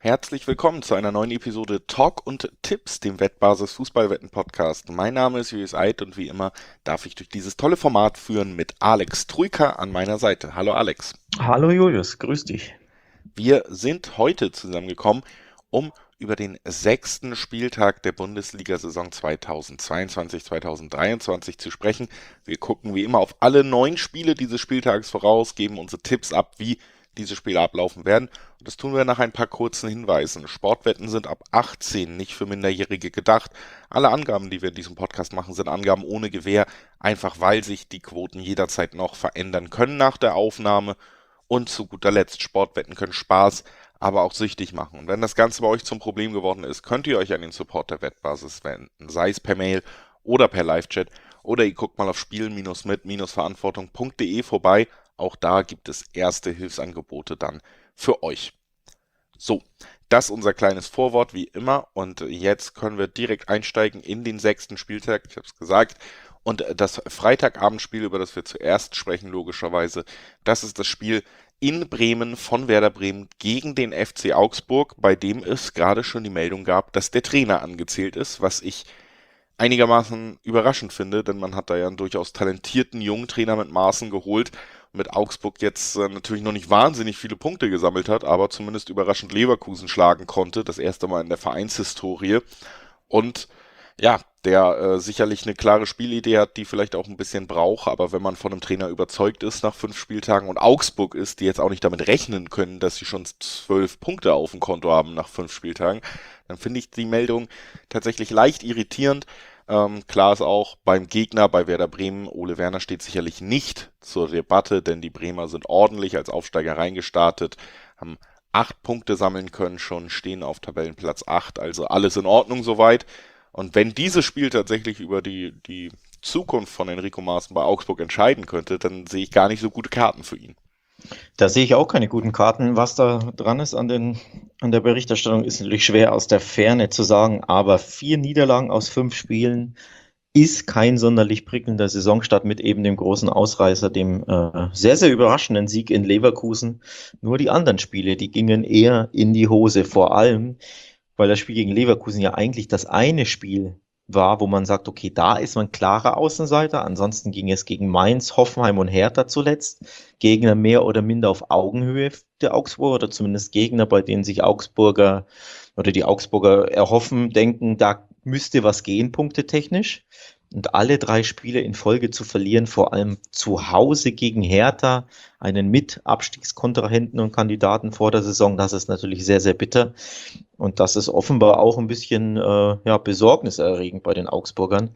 Herzlich willkommen zu einer neuen Episode Talk und Tipps, dem Wettbasis Fußballwetten Podcast. Mein Name ist Julius Eid und wie immer darf ich durch dieses tolle Format führen mit Alex Troika an meiner Seite. Hallo Alex. Hallo Julius, grüß dich. Wir sind heute zusammengekommen, um über den sechsten Spieltag der Bundesliga-Saison 2022/2023 zu sprechen. Wir gucken wie immer auf alle 9 Spiele dieses Spieltags voraus, geben unsere Tipps ab, wie diese Spiele ablaufen werden. Und das tun wir nach ein paar kurzen Hinweisen. Sportwetten sind ab 18, nicht für Minderjährige gedacht. Alle Angaben, die wir in diesem Podcast machen, sind Angaben ohne Gewähr, einfach weil sich die Quoten jederzeit noch verändern können nach der Aufnahme. Und zu guter Letzt, Sportwetten können Spaß, aber auch süchtig machen. Und wenn das Ganze bei euch zum Problem geworden ist, könnt ihr euch an den Support der Wettbasis wenden, sei es per Mail oder per Live-Chat. Oder ihr guckt mal auf spielen-mit-verantwortung.de vorbei. Auch da gibt es erste Hilfsangebote dann für euch. So, das ist unser kleines Vorwort wie immer. Und jetzt können wir direkt einsteigen in den sechsten Spieltag. Ich habe es gesagt. Und das Freitagabendspiel, über das wir zuerst sprechen, logischerweise, das ist das Spiel in Bremen von Werder Bremen gegen den FC Augsburg, bei dem es gerade schon die Meldung gab, dass der Trainer angezählt ist, was ich einigermaßen überraschend finde, denn man hat da ja einen durchaus talentierten jungen Trainer mit Maßen geholt, mit Augsburg jetzt natürlich noch nicht wahnsinnig viele Punkte gesammelt hat, aber zumindest überraschend Leverkusen schlagen konnte, das erste Mal in der Vereinshistorie. Und ja, der sicherlich eine klare Spielidee hat, die vielleicht auch ein bisschen braucht, aber wenn man von einem Trainer überzeugt ist nach 5 Spieltagen und Augsburg ist, die jetzt auch nicht damit rechnen können, dass sie schon 12 Punkte auf dem Konto haben nach 5 Spieltagen, dann finde ich die Meldung tatsächlich leicht irritierend. Klar ist auch beim Gegner, bei Werder Bremen, Ole Werner steht sicherlich nicht zur Debatte, denn die Bremer sind ordentlich als Aufsteiger reingestartet, haben 8 Punkte sammeln können schon, stehen auf Tabellenplatz 8, also alles in Ordnung soweit. Und wenn dieses Spiel tatsächlich über die Zukunft von Enrico Maaßen bei Augsburg entscheiden könnte, dann sehe ich gar nicht so gute Karten für ihn. Da sehe ich auch keine guten Karten. Was da dran ist an der Berichterstattung, ist natürlich schwer aus der Ferne zu sagen, aber 4 Niederlagen aus 5 Spielen ist kein sonderlich prickelnder Saisonstart mit eben dem großen Ausreißer, dem sehr, sehr überraschenden Sieg in Leverkusen. Nur die anderen Spiele, die gingen eher in die Hose, vor allem, weil das Spiel gegen Leverkusen ja eigentlich das eine Spiel war, wo man sagt, okay, da ist man klarer Außenseiter. Ansonsten ging es gegen Mainz, Hoffenheim und Hertha zuletzt. Gegner mehr oder minder auf Augenhöhe der Augsburger oder zumindest Gegner, bei denen sich Augsburger oder die Augsburger erhoffen, denken, da müsste was gehen, punktetechnisch. Und alle 3 Spiele in Folge zu verlieren, vor allem zu Hause gegen Hertha, einen Mit-Abstiegskontrahenten und Kandidaten vor der Saison, das ist natürlich sehr, sehr bitter. Und das ist offenbar auch ein bisschen ja, besorgniserregend bei den Augsburgern.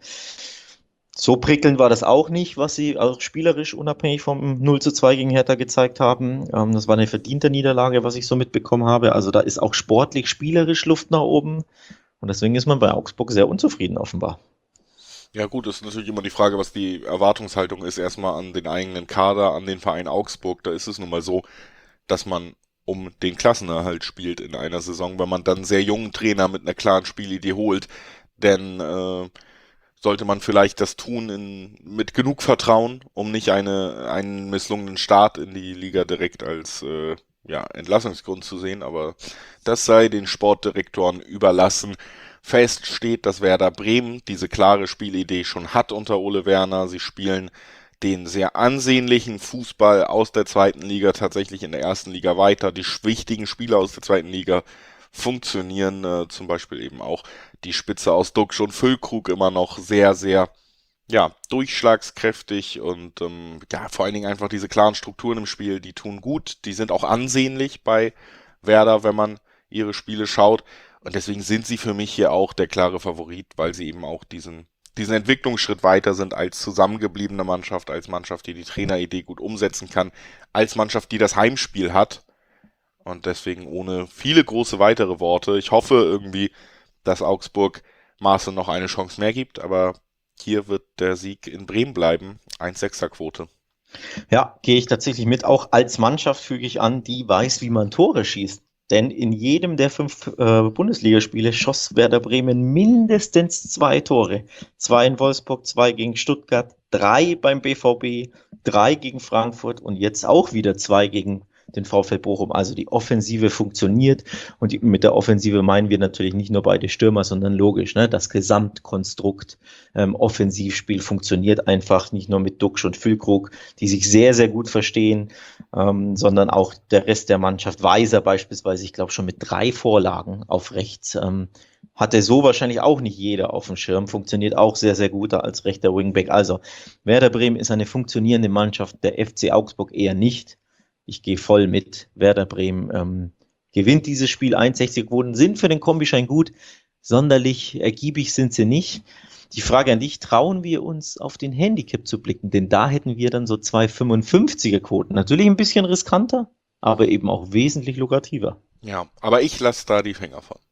So prickelnd war das auch nicht, was sie auch spielerisch unabhängig vom 0:2 gegen Hertha gezeigt haben. Das war eine verdiente Niederlage, was ich so mitbekommen habe. Also da ist auch sportlich, spielerisch Luft nach oben. Und deswegen ist man bei Augsburg sehr unzufrieden offenbar. Ja gut, ist natürlich immer die Frage, was die Erwartungshaltung ist, erstmal an den eigenen Kader, an den Verein Augsburg. Da ist es nun mal so, dass man um den Klassenerhalt spielt in einer Saison, wenn man dann einen sehr jungen Trainer mit einer klaren Spielidee holt. Denn sollte man vielleicht das tun mit genug Vertrauen, um nicht einen misslungenen Start in die Liga direkt als ja, Entlassungsgrund zu sehen, aber das sei den Sportdirektoren überlassen. Fest steht, dass Werder Bremen diese klare Spielidee schon hat unter Ole Werner. Sie spielen den sehr ansehnlichen Fußball aus der zweiten Liga tatsächlich in der ersten Liga weiter. Die wichtigen Spieler aus der zweiten Liga funktionieren, zum Beispiel eben auch die Spitze aus Duxch und Füllkrug immer noch sehr, sehr ja, durchschlagskräftig und ja, vor allen Dingen einfach diese klaren Strukturen im Spiel, die tun gut, die sind auch ansehnlich bei Werder, wenn man ihre Spiele schaut. Und deswegen sind sie für mich hier auch der klare Favorit, weil sie eben auch diesen Entwicklungsschritt weiter sind als zusammengebliebene Mannschaft, als Mannschaft, die die Traineridee gut umsetzen kann, als Mannschaft, die das Heimspiel hat. Und deswegen ohne viele große weitere Worte. Ich hoffe irgendwie, dass Augsburg Maaßen noch eine Chance mehr gibt, aber hier wird der Sieg in Bremen bleiben. 1,6er Quote. Ja, gehe ich tatsächlich mit. Auch als Mannschaft füge ich an, die weiß, wie man Tore schießt. Denn in jedem der 5 Bundesligaspiele schoss Werder Bremen mindestens 2 Tore. 2 in Wolfsburg, 2 gegen Stuttgart, 3 beim BVB, 3 gegen Frankfurt und jetzt auch wieder 2 gegen den VfL Bochum. Also die Offensive funktioniert und mit der Offensive meinen wir natürlich nicht nur beide Stürmer, sondern logisch, ne? Das Gesamtkonstrukt Offensivspiel funktioniert einfach nicht nur mit Duxch und Füllkrug, die sich sehr, sehr gut verstehen, sondern auch der Rest der Mannschaft. Weiser beispielsweise, ich glaube schon mit 3 Vorlagen auf rechts. Hatte so wahrscheinlich auch nicht jeder auf dem Schirm, funktioniert auch sehr, sehr gut als rechter Wingback. Also Werder Bremen ist eine funktionierende Mannschaft, der FC Augsburg eher nicht. Ich gehe voll mit. Werder Bremen gewinnt dieses Spiel. 61 Quoten sind für den Kombischein gut. Sonderlich ergiebig sind sie nicht. Die Frage an dich, trauen wir uns auf den Handicap zu blicken? Denn da hätten wir dann so 2,55er Quoten. Natürlich ein bisschen riskanter, aber eben auch wesentlich lukrativer. Ja, aber ich lasse da die Finger von.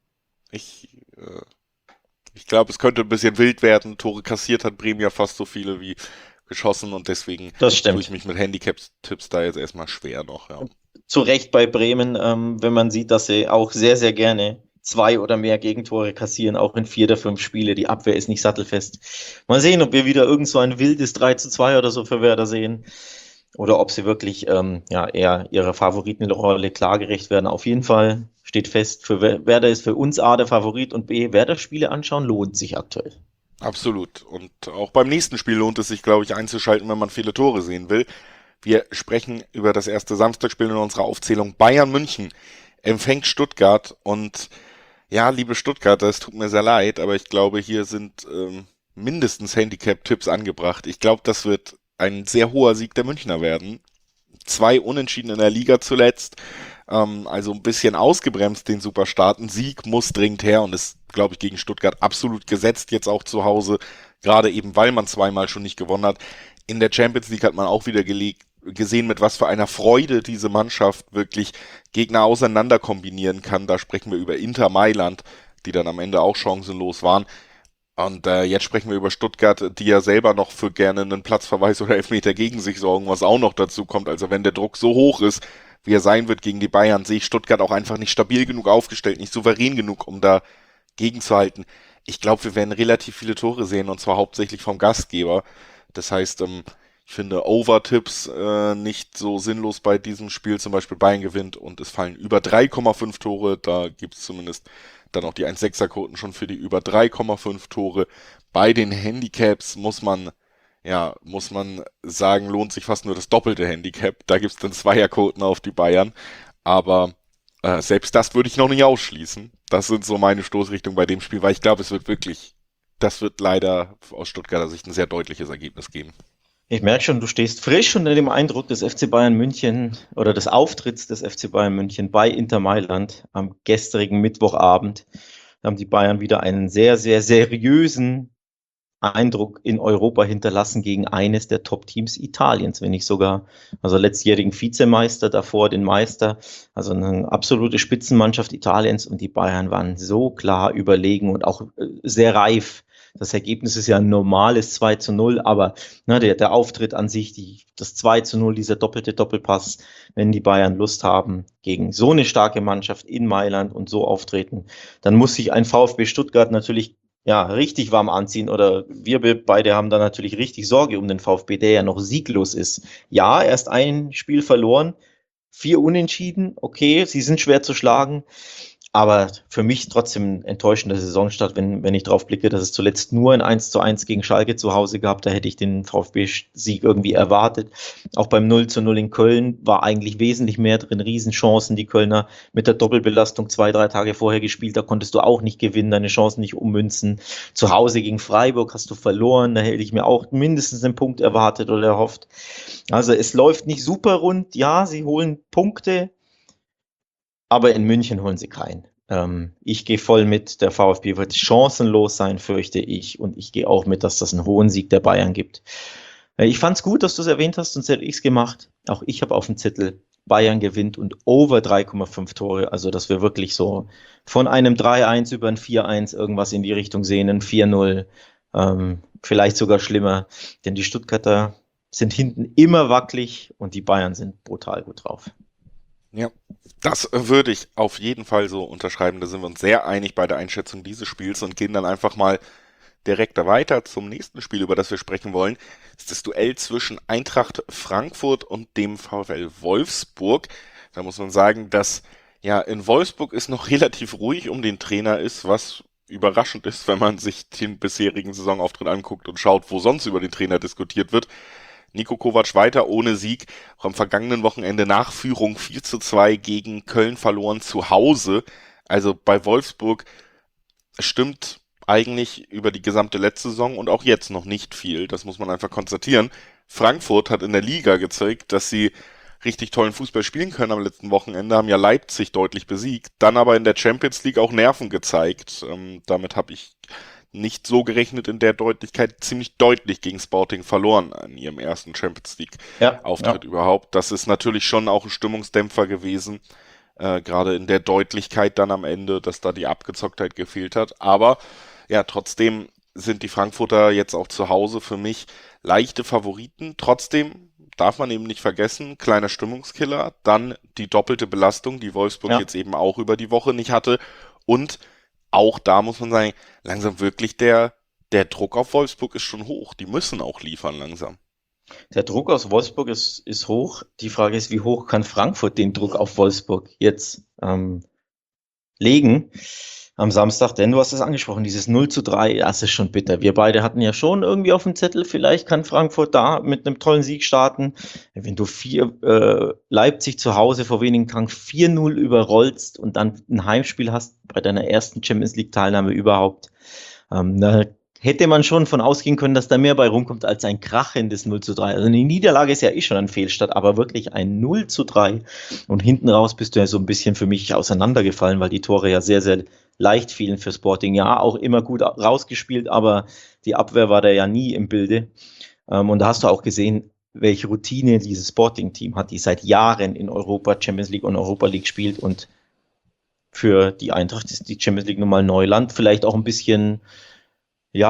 Ich glaube, es könnte ein bisschen wild werden. Tore kassiert hat Bremen ja fast so viele wie geschossen und deswegen Das tue stimmt. ich mich mit Handicap-Tipps da jetzt erstmal schwer noch. Ja. Zu Recht bei Bremen, wenn man sieht, dass sie auch sehr, sehr gerne 2 oder mehr Gegentore kassieren, auch in 4 der 5 Spiele. Die Abwehr ist nicht sattelfest. Mal sehen, ob wir wieder irgend so ein wildes 3:2 oder so für Werder sehen. Oder ob sie wirklich eher ihrer Favoritenrolle klar gerecht werden. Auf jeden Fall steht fest, für Werder ist für uns A der Favorit und B, Werder-Spiele anschauen lohnt sich aktuell. Absolut. Und auch beim nächsten Spiel lohnt es sich, glaube ich, einzuschalten, wenn man viele Tore sehen will. Wir sprechen über das erste Samstagspiel in unserer Aufzählung. Bayern München empfängt Stuttgart und ja, liebe Stuttgarter, es tut mir sehr leid, aber ich glaube, hier sind mindestens Handicap-Tipps angebracht. Ich glaube, das wird ein sehr hoher Sieg der Münchner werden. 2 Unentschieden in der Liga zuletzt, also ein bisschen ausgebremst den Superstart. Ein Sieg muss dringend her und ist, glaube ich, gegen Stuttgart absolut gesetzt, jetzt auch zu Hause, gerade eben, weil man zweimal schon nicht gewonnen hat. In der Champions League hat man auch wieder gesehen, mit was für einer Freude diese Mannschaft wirklich Gegner auseinander kombinieren kann. Da sprechen wir über Inter Mailand, die dann am Ende auch chancenlos waren. Und jetzt sprechen wir über Stuttgart, die ja selber noch für gerne einen Platzverweis oder Elfmeter gegen sich sorgen, was auch noch dazu kommt. Also wenn der Druck so hoch ist, wie er sein wird gegen die Bayern, sehe ich Stuttgart auch einfach nicht stabil genug aufgestellt, nicht souverän genug, um da gegenzuhalten. Ich glaube, wir werden relativ viele Tore sehen und zwar hauptsächlich vom Gastgeber. Das heißt, ich finde Over-Tipps nicht so sinnlos bei diesem Spiel. Zum Beispiel Bayern gewinnt und es fallen über 3,5 Tore. Da gibt es zumindest dann auch die 1,6er-Quoten schon für die über 3,5 Tore. Bei den Handicaps muss man sagen, lohnt sich fast nur das doppelte Handicap. Da gibt es dann Zweierquoten auf die Bayern. Aber selbst das würde ich noch nicht ausschließen. Das sind so meine Stoßrichtungen bei dem Spiel, weil ich glaube, das wird leider aus Stuttgarter Sicht ein sehr deutliches Ergebnis geben. Ich merke schon, du stehst frisch unter dem Eindruck des FC Bayern München oder des Auftritts des FC Bayern München bei Inter Mailand am gestrigen Mittwochabend. Da haben die Bayern wieder einen sehr, sehr seriösen Eindruck in Europa hinterlassen gegen eines der Top-Teams Italiens, wenn nicht sogar, also letztjährigen Vizemeister, davor den Meister, also eine absolute Spitzenmannschaft Italiens und die Bayern waren so klar überlegen und auch sehr reif. Das Ergebnis ist ja ein normales 2:0, aber der Auftritt an sich, das 2:0, dieser doppelte Doppelpass, wenn die Bayern Lust haben, gegen so eine starke Mannschaft in Mailand und so auftreten, dann muss sich ein VfB Stuttgart natürlich richtig warm anziehen oder wir beide haben da natürlich richtig Sorge um den VfB, der ja noch sieglos ist. Ja, erst ein Spiel verloren, 4 Unentschieden, okay, sie sind schwer zu schlagen, aber für mich trotzdem ein enttäuschender Saisonstart, wenn ich drauf blicke, dass es zuletzt nur ein 1:1 gegen Schalke zu Hause gab, da hätte ich den VfB-Sieg irgendwie erwartet. Auch beim 0:0 in Köln war eigentlich wesentlich mehr drin, Riesenchancen, die Kölner mit der Doppelbelastung 2, 3 Tage vorher gespielt, da konntest du auch nicht gewinnen, deine Chancen nicht ummünzen. Zu Hause gegen Freiburg hast du verloren, da hätte ich mir auch mindestens einen Punkt erwartet oder erhofft. Also es läuft nicht super rund, ja, sie holen Punkte, aber in München holen sie keinen. Ich gehe voll mit, der VfB wird chancenlos sein, fürchte ich. Und ich gehe auch mit, dass das einen hohen Sieg der Bayern gibt. Ich fand es gut, dass du es erwähnt hast, sonst hätte ich es gemacht. Auch ich habe auf dem Zettel, Bayern gewinnt und over 3,5 Tore. Also, dass wir wirklich so von einem 3:1 über ein 4:1 irgendwas in die Richtung sehen, ein 4:0, vielleicht sogar schlimmer. Denn die Stuttgarter sind hinten immer wackelig und die Bayern sind brutal gut drauf. Ja, das würde ich auf jeden Fall so unterschreiben. Da sind wir uns sehr einig bei der Einschätzung dieses Spiels und gehen dann einfach mal direkt weiter zum nächsten Spiel, über das wir sprechen wollen. Das ist das Duell zwischen Eintracht Frankfurt und dem VfL Wolfsburg. Da muss man sagen, dass ja in Wolfsburg es noch relativ ruhig um den Trainer ist, was überraschend ist, wenn man sich den bisherigen Saisonauftritt anguckt und schaut, wo sonst über den Trainer diskutiert wird. Niko Kovac weiter ohne Sieg, auch am vergangenen Wochenende nach Führung 4:2 gegen Köln verloren zu Hause. Also bei Wolfsburg stimmt eigentlich über die gesamte letzte Saison und auch jetzt noch nicht viel. Das muss man einfach konstatieren. Frankfurt hat in der Liga gezeigt, dass sie richtig tollen Fußball spielen können am letzten Wochenende, haben ja Leipzig deutlich besiegt, dann aber in der Champions League auch Nerven gezeigt. Damit habe ich nicht so gerechnet in der Deutlichkeit, ziemlich deutlich gegen Sporting verloren an ihrem ersten Champions League-Auftritt überhaupt. Das ist natürlich schon auch ein Stimmungsdämpfer gewesen, gerade in der Deutlichkeit dann am Ende, dass da die Abgezocktheit gefehlt hat. Aber ja, trotzdem sind die Frankfurter jetzt auch zu Hause für mich leichte Favoriten. Trotzdem darf man eben nicht vergessen, kleiner Stimmungskiller, dann die doppelte Belastung, die Wolfsburg jetzt eben auch über die Woche nicht hatte. Und auch da muss man sagen, langsam wirklich der Druck auf Wolfsburg ist schon hoch. Die müssen auch liefern langsam. Der Druck aus Wolfsburg ist hoch. Die Frage ist, wie hoch kann Frankfurt den Druck auf Wolfsburg jetzt legen am Samstag? Denn du hast es angesprochen, dieses 0:3, das ist schon bitter. Wir beide hatten ja schon irgendwie auf dem Zettel, vielleicht kann Frankfurt da mit einem tollen Sieg starten. Wenn du Leipzig zu Hause vor wenigen Tagen 4:0 überrollst und dann ein Heimspiel hast bei deiner ersten Champions League Teilnahme überhaupt, da hätte man schon von ausgehen können, dass da mehr bei rumkommt als ein krachendes 0:3. Also eine Niederlage ist ja schon ein Fehlstart, aber wirklich ein 0:3. Und hinten raus bist du ja so ein bisschen für mich auseinandergefallen, weil die Tore ja sehr, sehr leicht fielen für Sporting. Ja, auch immer gut rausgespielt, aber die Abwehr war da ja nie im Bilde. Und da hast du auch gesehen, welche Routine dieses Sporting-Team hat, die seit Jahren in Europa, Champions League und Europa League spielt. Und für die Eintracht ist die Champions League nun mal Neuland. Vielleicht auch ein bisschen ich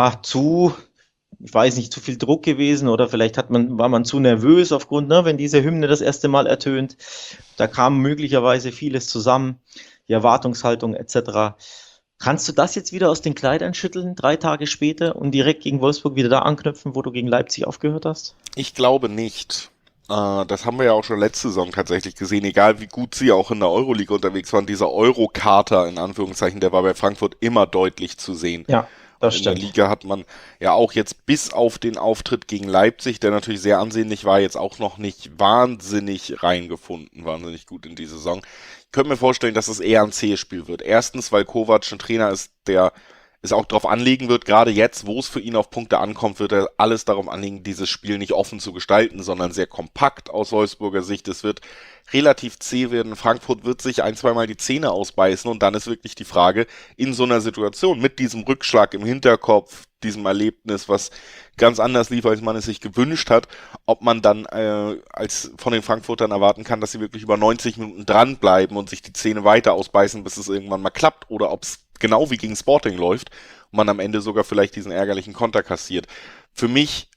weiß nicht, zu viel Druck gewesen oder vielleicht war man zu nervös aufgrund, wenn diese Hymne das erste Mal ertönt. Da kam möglicherweise vieles zusammen, die Erwartungshaltung etc. Kannst du das jetzt wieder aus den Kleidern schütteln, 3 Tage später und direkt gegen Wolfsburg wieder da anknüpfen, wo du gegen Leipzig aufgehört hast? Ich glaube nicht. Das haben wir ja auch schon letzte Saison tatsächlich gesehen, egal wie gut sie auch in der Euroleague unterwegs waren. Dieser Euro-Kater, in Anführungszeichen, der war bei Frankfurt immer deutlich zu sehen. Ja, das In stimmt. der Liga hat man ja auch jetzt bis auf den Auftritt gegen Leipzig, der natürlich sehr ansehnlich war, jetzt auch noch nicht wahnsinnig reingefunden, wahnsinnig gut in die Saison. Ich könnte mir vorstellen, dass es eher ein zähes Spiel wird. Erstens, weil Kovac ein Trainer ist, der es auch darauf anlegen wird, gerade jetzt, wo es für ihn auf Punkte ankommt, wird er alles darauf anlegen, dieses Spiel nicht offen zu gestalten, sondern sehr kompakt aus Wolfsburger Sicht. Es wird relativ zäh werden. Frankfurt wird sich ein, zweimal die Zähne ausbeißen und dann ist wirklich die Frage, in so einer Situation mit diesem Rückschlag im Hinterkopf, diesem Erlebnis, was ganz anders lief, als man es sich gewünscht hat, ob man dann als von den Frankfurtern erwarten kann, dass sie wirklich über 90 Minuten dranbleiben und sich die Zähne weiter ausbeißen, bis es irgendwann mal klappt, oder ob es genau wie gegen Sporting läuft und man am Ende sogar vielleicht diesen ärgerlichen Konter kassiert. Für mich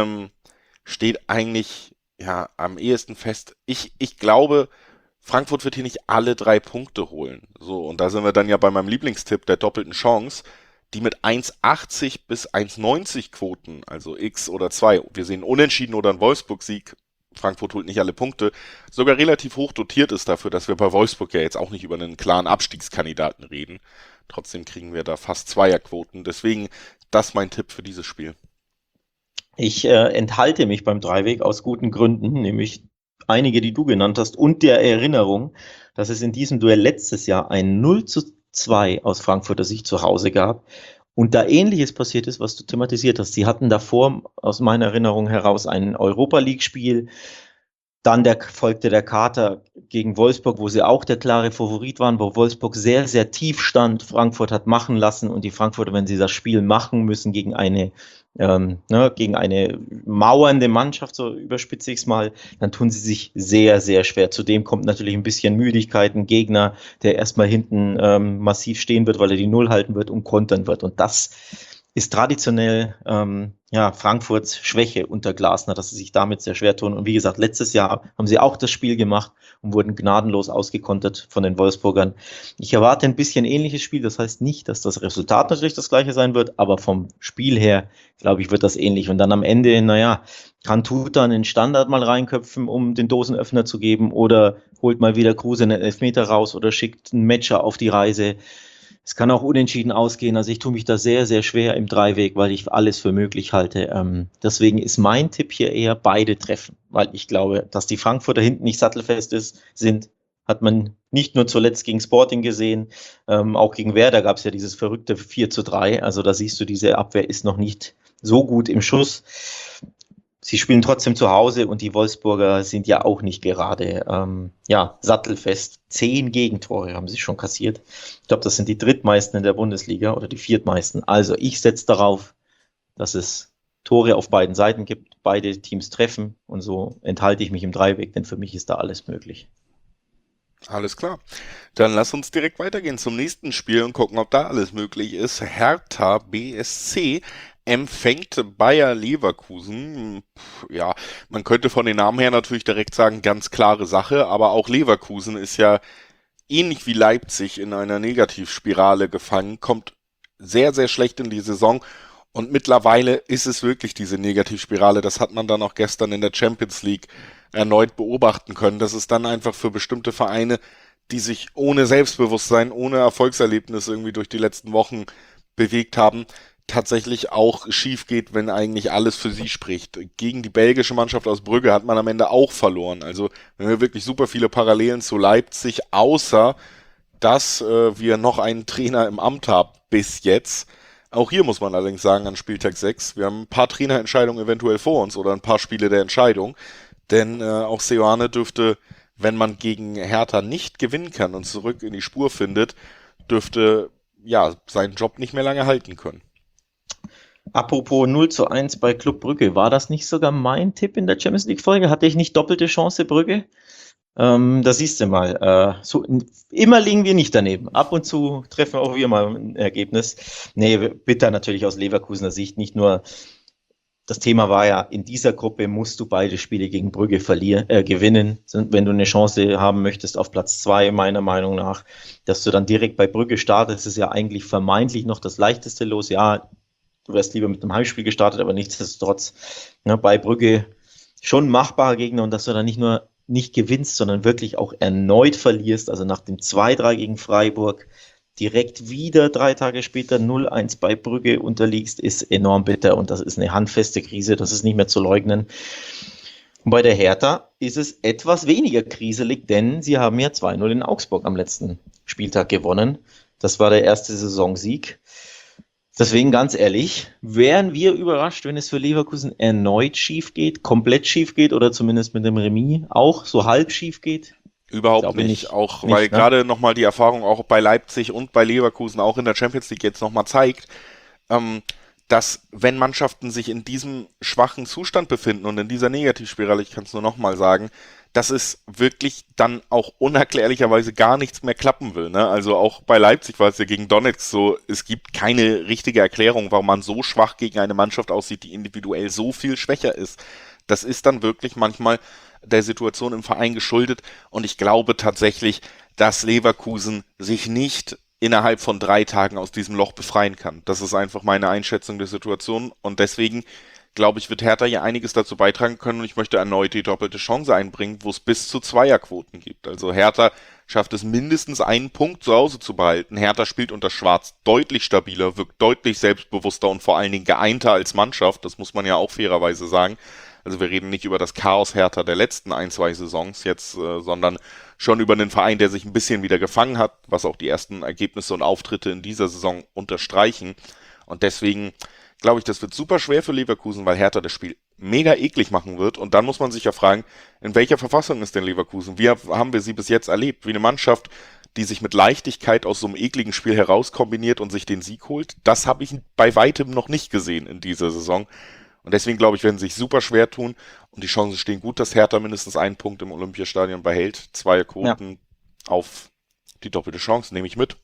steht eigentlich am ehesten fest, ich glaube, Frankfurt wird hier nicht alle 3 Punkte holen. So, und da sind wir dann ja bei meinem Lieblingstipp der doppelten Chance, die mit 1,80 bis 1,90 Quoten, also X oder 2, wir sehen Unentschieden oder einen Wolfsburg-Sieg, Frankfurt holt nicht alle Punkte, sogar relativ hoch dotiert ist dafür, dass wir bei Wolfsburg ja jetzt auch nicht über einen klaren Abstiegskandidaten reden. Trotzdem kriegen wir da fast Zweierquoten. Deswegen, das ist mein Tipp für dieses Spiel. Ich enthalte mich beim Dreiweg aus guten Gründen, nämlich einige, die du genannt hast, und der Erinnerung, dass es in diesem Duell letztes Jahr ein 0:2 aus Frankfurter Sicht zu Hause gab und da Ähnliches passiert ist, was du thematisiert hast. Sie hatten davor aus meiner Erinnerung heraus ein Europa-League-Spiel, dann folgte der Kater gegen Wolfsburg, wo sie auch der klare Favorit waren, wo Wolfsburg sehr, sehr tief stand. Frankfurt hat machen lassen und die Frankfurter, wenn sie das Spiel machen müssen gegen eine mauernde Mannschaft, so überspitze ich es mal, dann tun sie sich sehr, sehr schwer. Zudem kommt natürlich ein bisschen Müdigkeit, ein Gegner, der erstmal hinten massiv stehen wird, weil er die Null halten wird und kontern wird. Und das ist traditionell Frankfurts Schwäche unter Glasner, dass sie sich damit sehr schwer tun. Und wie gesagt, letztes Jahr haben sie auch das Spiel gemacht und wurden gnadenlos ausgekontert von den Wolfsburgern. Ich erwarte ein bisschen ähnliches Spiel. Das heißt nicht, dass das Resultat natürlich das gleiche sein wird, aber vom Spiel her, glaube ich, wird das ähnlich. Und dann am Ende, kann Tuta einen Standard mal reinköpfen, um den Dosenöffner zu geben, oder holt mal wieder Kruse einen Elfmeter raus oder schickt einen Matcher auf die Reise. Es kann auch unentschieden ausgehen. Also ich tue mich da sehr, sehr schwer im Dreiweg, weil ich alles für möglich halte. Deswegen ist mein Tipp hier eher beide treffen, weil ich glaube, dass die Frankfurter hinten nicht sattelfest sind. Hat man nicht nur zuletzt gegen Sporting gesehen, auch gegen Werder gab es ja dieses verrückte 4:3. Also da siehst du, diese Abwehr ist noch nicht so gut im Schuss. Sie spielen trotzdem zu Hause und die Wolfsburger sind ja auch nicht gerade sattelfest. 10 Gegentore haben sie schon kassiert. Ich glaube, das sind die drittmeisten in der Bundesliga oder die viertmeisten. Also ich setze darauf, dass es Tore auf beiden Seiten gibt, beide Teams treffen und so enthalte ich mich im Dreiweg, denn für mich ist da alles möglich. Alles klar. Dann lass uns direkt weitergehen zum nächsten Spiel und gucken, ob da alles möglich ist. Hertha BSC empfängt Bayer Leverkusen. Ja, man könnte von den Namen her natürlich direkt sagen, ganz klare Sache, aber auch Leverkusen ist ja ähnlich wie Leipzig in einer Negativspirale gefangen, kommt sehr, sehr schlecht in die Saison und mittlerweile ist es wirklich diese Negativspirale. Das hat man dann auch gestern in der Champions League erneut beobachten können. Das ist dann einfach für bestimmte Vereine, die sich ohne Selbstbewusstsein, ohne Erfolgserlebnis irgendwie durch die letzten Wochen bewegt haben, tatsächlich auch schief geht, wenn eigentlich alles für sie spricht. Gegen die belgische Mannschaft aus Brügge hat man am Ende auch verloren. Also wenn wir wirklich super viele Parallelen zu Leipzig, außer dass wir noch einen Trainer im Amt haben bis jetzt. Auch hier muss man allerdings sagen, an Spieltag 6, wir haben ein paar Trainerentscheidungen eventuell vor uns oder ein paar Spiele der Entscheidung. Denn auch Seoane dürfte, wenn man gegen Hertha nicht gewinnen kann und zurück in die Spur findet, dürfte ja seinen Job nicht mehr lange halten können. Apropos 0:1 bei Club Brügge, war das nicht sogar mein Tipp in der Champions League Folge? Hatte ich nicht doppelte Chance Brügge? Da siehst du mal, immer liegen wir nicht daneben. Ab und zu treffen auch wir mal ein Ergebnis. Nee, bitter natürlich aus Leverkusener Sicht. Nicht nur, das Thema war ja, in dieser Gruppe musst du beide Spiele gegen Brügge gewinnen, wenn du eine Chance haben möchtest auf Platz 2, meiner Meinung nach. Dass du dann direkt bei Brügge startest, ist ja eigentlich vermeintlich noch das leichteste Los. Ja, du wärst lieber mit einem Heimspiel gestartet, aber nichtsdestotrotz, bei Brügge schon ein machbarer Gegner und dass du dann nicht nur nicht gewinnst, sondern wirklich auch erneut verlierst, also nach dem 2:3 gegen Freiburg direkt wieder 3 Tage später 0:1 bei Brügge unterliegst, ist enorm bitter und das ist eine handfeste Krise, das ist nicht mehr zu leugnen. Und bei der Hertha ist es etwas weniger kriselig, denn sie haben ja 2:0 in Augsburg am letzten Spieltag gewonnen. Das war der erste Saisonsieg. Deswegen ganz ehrlich, wären wir überrascht, wenn es für Leverkusen erneut schief geht, komplett schief geht oder zumindest mit dem Remis auch so halb schief geht? Überhaupt nicht, auch weil gerade nochmal die Erfahrung auch bei Leipzig und bei Leverkusen auch in der Champions League jetzt nochmal zeigt, dass wenn Mannschaften sich in diesem schwachen Zustand befinden und in dieser Negativspirale, ich kann es nur nochmal sagen, dass es wirklich dann auch unerklärlicherweise gar nichts mehr klappen will. Ne? Also auch bei Leipzig war es ja gegen Donetsk so, es gibt keine richtige Erklärung, warum man so schwach gegen eine Mannschaft aussieht, die individuell so viel schwächer ist. Das ist dann wirklich manchmal der Situation im Verein geschuldet und ich glaube tatsächlich, dass Leverkusen sich nicht innerhalb von 3 Tagen aus diesem Loch befreien kann. Das ist einfach meine Einschätzung der Situation und deswegen glaube ich, wird Hertha hier einiges dazu beitragen können und ich möchte erneut die doppelte Chance einbringen, wo es bis zu Zweierquoten gibt. Also Hertha schafft es mindestens einen Punkt zu Hause zu behalten. Hertha spielt unter Schwarz deutlich stabiler, wirkt deutlich selbstbewusster und vor allen Dingen geeinter als Mannschaft. Das muss man ja auch fairerweise sagen. Also wir reden nicht über das Chaos Hertha der letzten 1-2 Saisons jetzt, sondern schon über einen Verein, der sich ein bisschen wieder gefangen hat, was auch die ersten Ergebnisse und Auftritte in dieser Saison unterstreichen. Und deswegen glaube ich, das wird super schwer für Leverkusen, weil Hertha das Spiel mega eklig machen wird. Und dann muss man sich ja fragen, in welcher Verfassung ist denn Leverkusen? Wie haben wir sie bis jetzt erlebt? Wie eine Mannschaft, die sich mit Leichtigkeit aus so einem ekligen Spiel herauskombiniert und sich den Sieg holt? Das habe ich bei weitem noch nicht gesehen in dieser Saison. Und deswegen glaube ich, werden sie sich super schwer tun. Und die Chancen stehen gut, dass Hertha mindestens einen Punkt im Olympiastadion behält. 2 Quoten auf die doppelte Chance, nehme ich mit.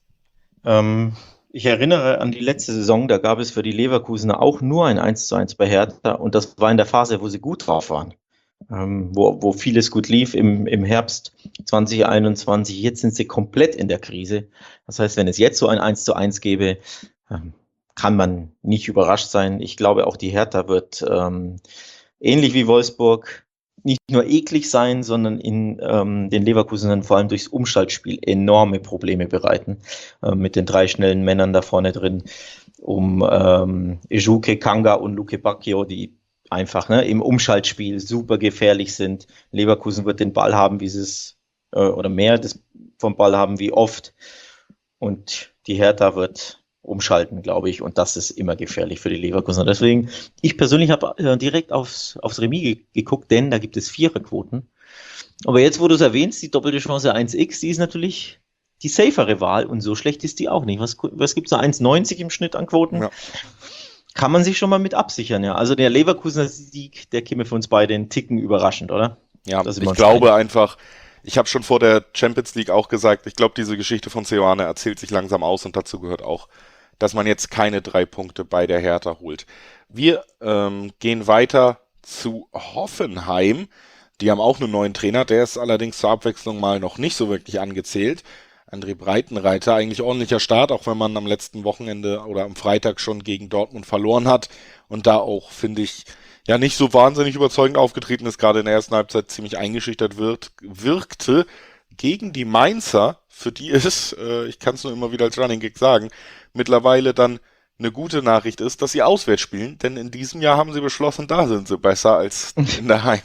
Ich erinnere an die letzte Saison, da gab es für die Leverkusener auch nur ein 1:1 bei Hertha und das war in der Phase, wo sie gut drauf waren, wo vieles gut lief im Herbst 2021. Jetzt sind sie komplett in der Krise. Das heißt, wenn es jetzt so ein 1:1 gäbe, kann man nicht überrascht sein. Ich glaube, auch die Hertha wird ähnlich wie Wolfsburg nicht nur eklig sein, sondern in den Leverkusenern vor allem durchs Umschaltspiel enorme Probleme bereiten. Mit den 3 schnellen Männern da vorne drin, um Ejuke, Kanga und Luke Bacchio, die einfach im Umschaltspiel super gefährlich sind. Leverkusen wird den Ball haben, wie sie es, oder mehr vom Ball haben wie oft. Und die Hertha wird umschalten, glaube ich. Und das ist immer gefährlich für die Leverkusener. Deswegen, ich persönlich habe direkt aufs Remis geguckt, denn da gibt es Viererquoten. Aber jetzt, wo du es erwähnst, die doppelte Chance 1x, die ist natürlich die safere Wahl. Und so schlecht ist die auch nicht. Was gibt es da? 1,90 im Schnitt an Quoten? Ja. Kann man sich schon mal mit absichern, ja. Also der Leverkusener Sieg, der käme für uns beide einen Ticken überraschend, oder? Ja, ich glaube einfach, ich habe schon vor der Champions League auch gesagt, ich glaube, diese Geschichte von Seoane erzählt sich langsam aus und dazu gehört auch, dass man jetzt keine 3 Punkte bei der Hertha holt. Wir gehen weiter zu Hoffenheim. Die haben auch einen neuen Trainer, der ist allerdings zur Abwechslung mal noch nicht so wirklich angezählt. André Breitenreiter, eigentlich ordentlicher Start, auch wenn man am letzten Wochenende oder am Freitag schon gegen Dortmund verloren hat und da auch, finde ich, ja nicht so wahnsinnig überzeugend aufgetreten ist, gerade in der ersten Halbzeit ziemlich eingeschüchtert wirkte gegen die Mainzer, für die es, ich kann es nur immer wieder als Running Gag sagen, mittlerweile dann eine gute Nachricht ist, dass sie auswärts spielen, denn in diesem Jahr haben sie beschlossen, da sind sie besser als in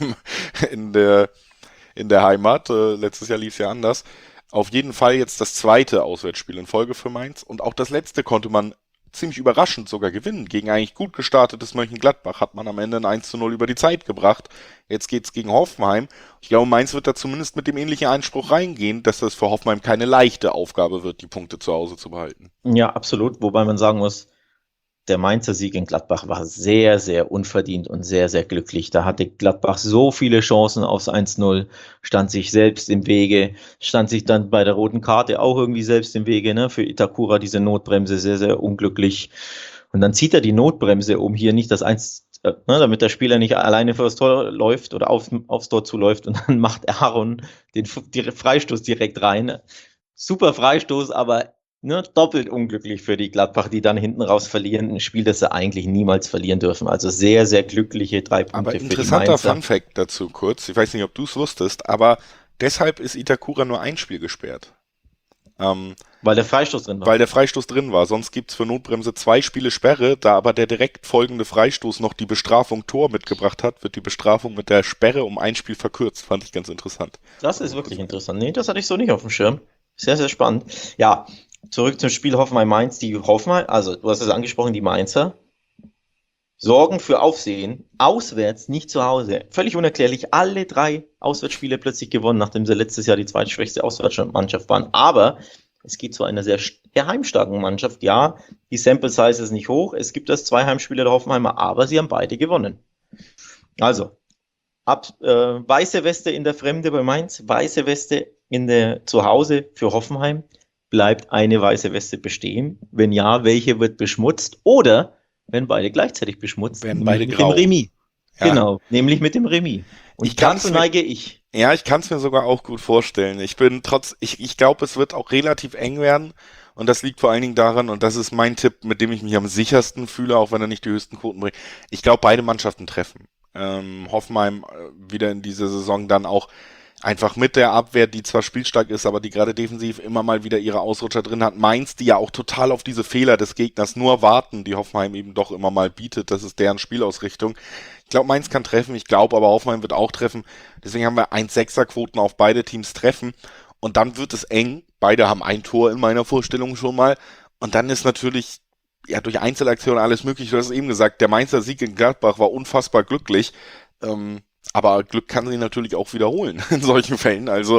der Heimat. Letztes Jahr lief es ja anders. Auf jeden Fall jetzt das zweite Auswärtsspiel in Folge für Mainz und auch das letzte konnte man ziemlich überraschend sogar gewinnen. Gegen eigentlich gut gestartetes Mönchengladbach hat man am Ende ein 1:0 über die Zeit gebracht. Jetzt geht's gegen Hoffenheim. Ich glaube, Mainz wird da zumindest mit dem ähnlichen Einspruch reingehen, dass das für Hoffenheim keine leichte Aufgabe wird, die Punkte zu Hause zu behalten. Ja, absolut. Wobei man sagen muss, der Mainzer Sieg in Gladbach war sehr, sehr unverdient und sehr, sehr glücklich. Da hatte Gladbach so viele Chancen aufs 1:0, stand sich selbst im Wege, stand sich dann bei der roten Karte auch irgendwie selbst im Wege, ne? Für Itakura diese Notbremse, sehr, sehr unglücklich. Und dann zieht er die Notbremse, um hier nicht das damit der Spieler nicht alleine fürs Tor läuft oder aufs Tor zuläuft, und dann macht Aaron den Freistoß direkt rein. Super Freistoß, aber doppelt unglücklich für die Gladbach, die dann hinten raus verlieren. Ein Spiel, das sie eigentlich niemals verlieren dürfen. Also sehr, sehr glückliche 3 Punkte aber für die interessanter Mainzer. Funfact dazu kurz. Ich weiß nicht, ob du es wusstest, aber deshalb ist Itakura nur ein Spiel gesperrt. Weil der Freistoß drin war. Weil der Freistoß drin war. Sonst gibt's für Notbremse 2 Spiele Sperre. Da aber der direkt folgende Freistoß noch die Bestrafung Tor mitgebracht hat, wird die Bestrafung mit der Sperre um ein Spiel verkürzt. Fand ich ganz interessant. Das ist wirklich interessant. Nee, das hatte ich so nicht auf dem Schirm. Sehr, sehr spannend. Ja, zurück zum Spiel Hoffenheim-Mainz. Die Hoffenheim, also du hast es angesprochen, die Mainzer sorgen für Aufsehen. Auswärts, nicht zu Hause. Völlig unerklärlich. Alle 3 Auswärtsspiele plötzlich gewonnen, nachdem sie letztes Jahr die zweitschwächste Auswärtsmannschaft waren. Aber es geht zu einer sehr heimstarken Mannschaft. Ja, die Sample Size ist nicht hoch. Es gibt erst 2 Heimspiele der Hoffenheimer, aber sie haben beide gewonnen. Also, weiße Weste in der Fremde bei Mainz, weiße Weste zu Hause für Hoffenheim. Bleibt eine weiße Weste bestehen? Wenn ja, welche wird beschmutzt? Oder wenn beide gleichzeitig beschmutzt, Werden nämlich beide mit grau. dem Remis. Ja. Genau, nämlich mit dem Remis. Und dazu neige ich. Ja, ich kann es mir sogar auch gut vorstellen. Ich glaube, es wird auch relativ eng werden. Und das liegt vor allen Dingen daran, und das ist mein Tipp, mit dem ich mich am sichersten fühle, auch wenn er nicht die höchsten Quoten bringt. Ich glaube, beide Mannschaften treffen. Hoffenheim wieder in dieser Saison dann auch einfach mit der Abwehr, die zwar spielstark ist, aber die gerade defensiv immer mal wieder ihre Ausrutscher drin hat. Mainz, die ja auch total auf diese Fehler des Gegners nur warten, die Hoffenheim eben doch immer mal bietet. Das ist deren Spielausrichtung. Ich glaube, Mainz kann treffen. Ich glaube aber, Hoffenheim wird auch treffen. Deswegen haben wir 1,6er Quoten auf beide Teams treffen. Und dann wird es eng. Beide haben ein Tor in meiner Vorstellung schon mal. Und dann ist natürlich ja durch Einzelaktionen alles möglich. Du hast es eben gesagt, der Mainzer Sieg in Gladbach war unfassbar glücklich. Aber Glück kann sich natürlich auch wiederholen in solchen Fällen. Also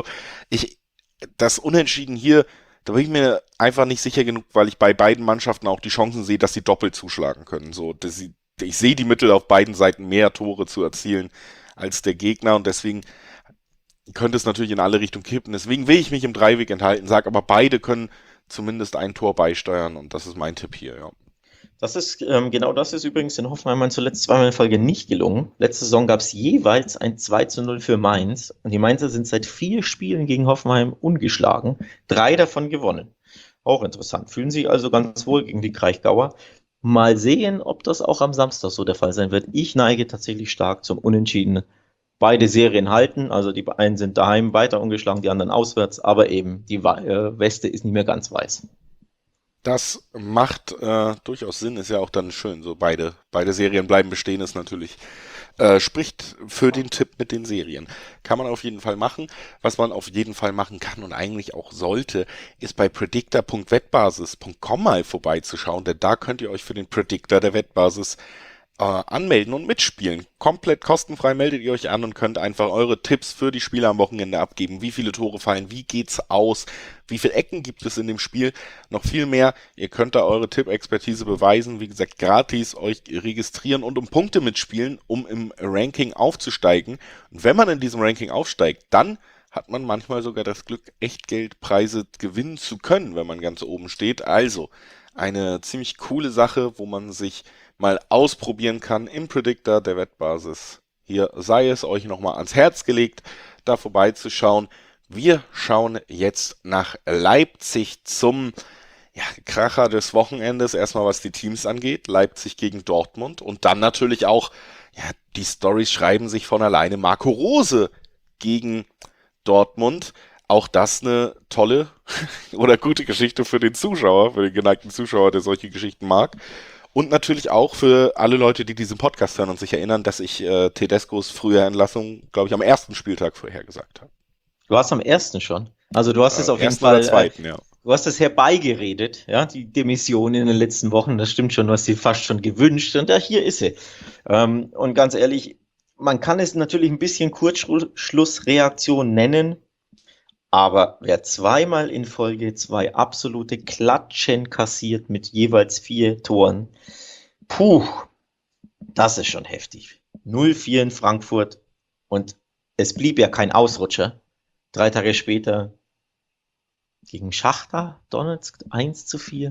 das Unentschieden hier, da bin ich mir einfach nicht sicher genug, weil ich bei beiden Mannschaften auch die Chancen sehe, dass sie doppelt zuschlagen können. Ich sehe die Mittel auf beiden Seiten, mehr Tore zu erzielen als der Gegner, und deswegen könnte es natürlich in alle Richtungen kippen. Deswegen will ich mich im Dreiweg enthalten, sage aber, beide können zumindest ein Tor beisteuern, und das ist mein Tipp hier, ja. Das ist übrigens in Hoffenheim zuletzt 2-mal in Folge nicht gelungen. Letzte Saison gab es jeweils ein 2:0 für Mainz, und die Mainzer sind seit 4 Spielen gegen Hoffenheim ungeschlagen, 3 davon gewonnen. Auch interessant. Fühlen sich also ganz wohl gegen die Kraichgauer. Mal sehen, ob das auch am Samstag so der Fall sein wird. Ich neige tatsächlich stark zum Unentschieden beide Serien halten. Also die einen sind daheim weiter ungeschlagen, die anderen auswärts, aber eben die Weste ist nicht mehr ganz weiß. Das macht durchaus Sinn, ist ja auch dann schön. So beide Serien bleiben bestehen, ist natürlich, spricht für den Tipp mit den Serien. Kann man auf jeden Fall machen. Was man auf jeden Fall machen kann und eigentlich auch sollte, ist bei predictor.wettbasis.com mal vorbeizuschauen, denn da könnt ihr euch für den Predictor der Wettbasis anmelden und mitspielen. Komplett kostenfrei meldet ihr euch an und könnt einfach eure Tipps für die Spiele am Wochenende abgeben. Wie viele Tore fallen, wie geht's aus, wie viele Ecken gibt es in dem Spiel, noch viel mehr. Ihr könnt da eure Tipp-Expertise beweisen, wie gesagt, gratis euch registrieren und um Punkte mitspielen, um im Ranking aufzusteigen. Und wenn man in diesem Ranking aufsteigt, dann hat man manchmal sogar das Glück, Echtgeldpreise gewinnen zu können, wenn man ganz oben steht. Also eine ziemlich coole Sache, wo man sich mal ausprobieren kann im Predictor der Wettbasis. Hier sei es euch nochmal ans Herz gelegt, da vorbeizuschauen. Wir schauen jetzt nach Leipzig zum Kracher des Wochenendes. Erstmal was die Teams angeht, Leipzig gegen Dortmund und dann natürlich auch, die Storys schreiben sich von alleine. Marco Rose gegen Dortmund. Auch das eine tolle oder gute Geschichte für den Zuschauer, für den geneigten Zuschauer, der solche Geschichten mag. Und natürlich auch für alle Leute, die diesen Podcast hören und sich erinnern, dass ich Tedescos frühe Entlassung, glaube ich, am ersten Spieltag vorhergesagt habe. Du hast am ersten schon. Also du hast es auf jeden Ersten oder Fall, zweiten, ja. du hast es herbeigeredet, ja, die Demission in den letzten Wochen. Das stimmt schon, du hast sie fast schon gewünscht. Und hier ist sie. Und ganz ehrlich, man kann es natürlich ein bisschen Kurzschlussreaktion nennen, aber wer zweimal in Folge 2 absolute Klatschen kassiert mit jeweils 4 Toren, das ist schon heftig. 0-4 in Frankfurt und es blieb ja kein Ausrutscher. 3 Tage später gegen Schachtar Donetsk 1-4.